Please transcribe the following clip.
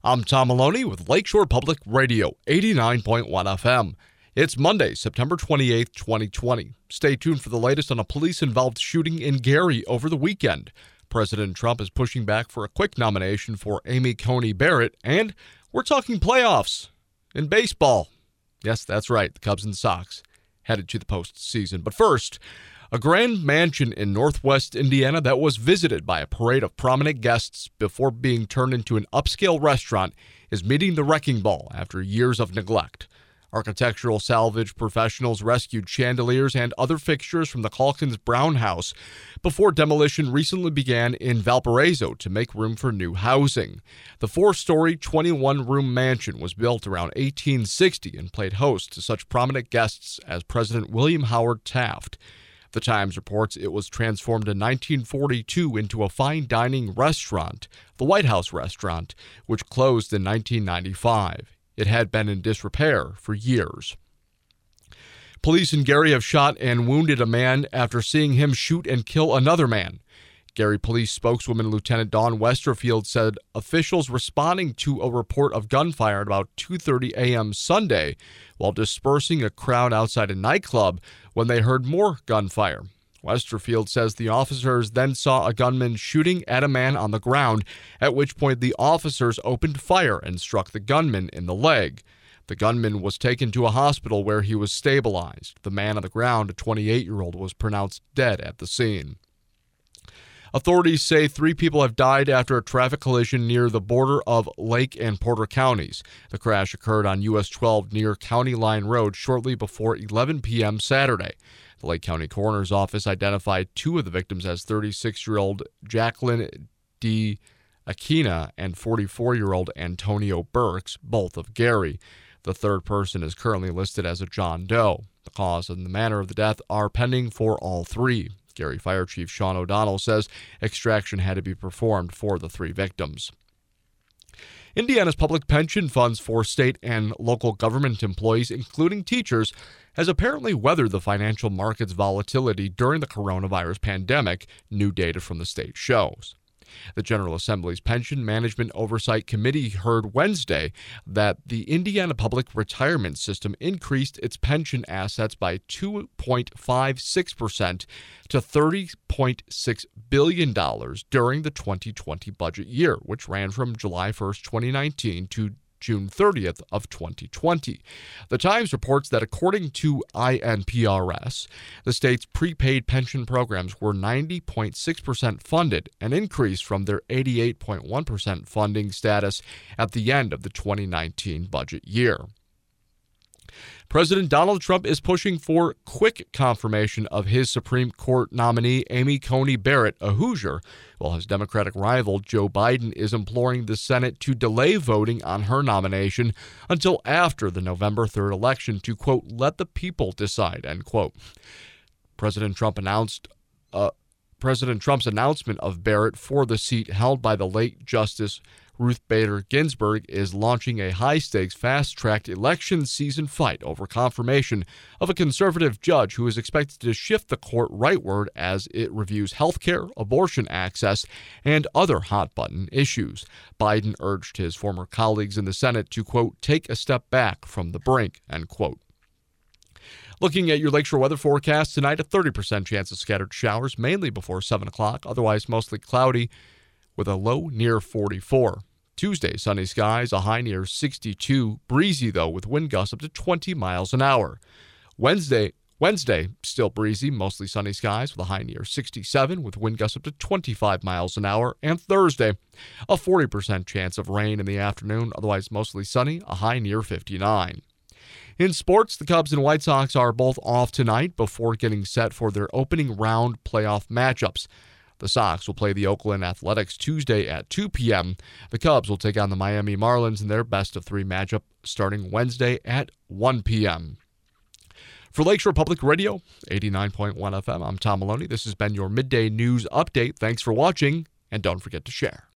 I'm Tom Maloney with Lakeshore Public Radio, 89.1 FM. It's Monday, September 28th, 2020. Stay tuned for the latest on a police-involved shooting in Gary over the weekend. President Trump is pushing back for a quick nomination for Amy Coney Barrett, and we're talking playoffs in baseball. Yes, that's right, the Cubs and Sox headed to the postseason. But first, a grand mansion in northwest Indiana that was visited by a parade of prominent guests before being turned into an upscale restaurant is meeting the wrecking ball after years of neglect. Architectural salvage professionals rescued chandeliers and other fixtures from the Calkins Brown House before demolition recently began in Valparaiso to make room for new housing. The 4-story, 21-room mansion was built around 1860 and played host to such prominent guests as President William Howard Taft. The Times reports it was transformed in 1942 into a fine dining restaurant, the White House Restaurant, which closed in 1995. It had been in disrepair for years. Police in Gary have shot and wounded a man after seeing him shoot and kill another man. Gary Police spokeswoman Lieutenant Dawn Westerfield said officials responding to a report of gunfire at about 2:30 a.m. Sunday while dispersing a crowd outside a nightclub when they heard more gunfire. Westerfield says the officers then saw a gunman shooting at a man on the ground, at which point the officers opened fire and struck the gunman in the leg. The gunman was taken to a hospital where he was stabilized. The man on the ground, a 28-year-old, was pronounced dead at the scene. Authorities say 3 people have died after a traffic collision near the border of Lake and Porter counties. The crash occurred on US 12 near County Line Road shortly before 11 p.m. Saturday. The Lake County Coroner's Office identified 2 of the victims as 36-year-old Jacqueline D. Aquina and 44-year-old Antonio Burks, both of Gary. The third person is currently listed as a John Doe. The cause and the manner of the death are pending for all 3. Gary Fire Chief Sean O'Donnell says extraction had to be performed for the 3 victims. Indiana's public pension funds for state and local government employees, including teachers, has apparently weathered the financial markets volatility during the coronavirus pandemic, new data from the state shows. The General Assembly's Pension Management Oversight Committee heard Wednesday that the Indiana Public Retirement System increased its pension assets by 2.56% to $30.6 billion during the 2020 budget year, which ran from July 1st, 2019 to June 30th of 2020. The Times reports that according to INPRS, the state's prepaid pension programs were 90.6% funded, an increase from their 88.1% funding status at the end of the 2019 budget year. President Donald Trump is pushing for quick confirmation of his Supreme Court nominee Amy Coney Barrett, a Hoosier, while his Democratic rival Joe Biden is imploring the Senate to delay voting on her nomination until after the November 3rd election to, quote, let the people decide, end quote. President Trump's announcement of Barrett for the seat held by the late Justice Ruth Bader Ginsburg is launching a high-stakes, fast-tracked election season fight over confirmation of a conservative judge who is expected to shift the court rightward as it reviews health care, abortion access, and other hot-button issues. Biden urged his former colleagues in the Senate to, quote, take a step back from the brink, end quote. Looking at your Lakeshore weather forecast tonight, a 30% chance of scattered showers, mainly before 7 o'clock, otherwise mostly cloudy, with a low near 44. Tuesday, sunny skies, a high near 62. Breezy, though, with wind gusts up to 20 miles an hour. Wednesday, still breezy, mostly sunny skies, with a high near 67, with wind gusts up to 25 miles an hour. And Thursday, a 40% chance of rain in the afternoon, otherwise mostly sunny, a high near 59. In sports, the Cubs and White Sox are both off tonight before getting set for their opening round playoff matchups. The Sox will play the Oakland Athletics Tuesday at 2 p.m. The Cubs will take on the Miami Marlins in their best-of-3 matchup starting Wednesday at 1 p.m. For Lakeshore Public Radio, 89.1 FM, I'm Tom Maloney. This has been your Midday News Update. Thanks for watching, and don't forget to share.